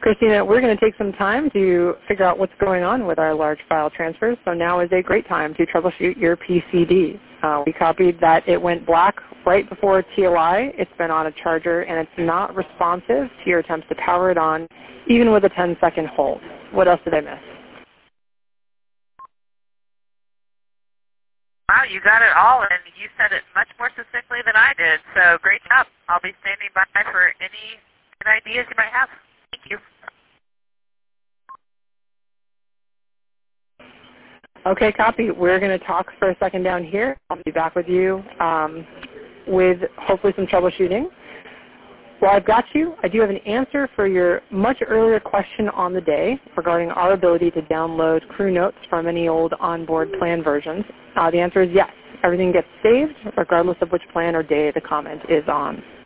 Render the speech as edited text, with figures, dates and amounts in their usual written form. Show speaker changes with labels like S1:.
S1: Christina, we're going to take some time to figure out what's going on with our large file transfers, so now is a great time to troubleshoot your PCD. We copied that it went black right before TLI. It's been on a charger, and it's not responsive to your attempts to power it on, even with a 10-second hold. What else did I miss?
S2: Wow, you got it all, and you said it much more succinctly than I did, so great job. I'll be standing by for any good ideas you might have. Thank you.
S1: Okay, copy. We're going to talk for a second down here. I'll be back with you with hopefully some troubleshooting. While I've got you, I do have an answer for your much earlier question on the day regarding our ability to download crew notes from any old onboard plan versions. The answer is yes. Everything gets saved regardless of which plan or day the comment is on.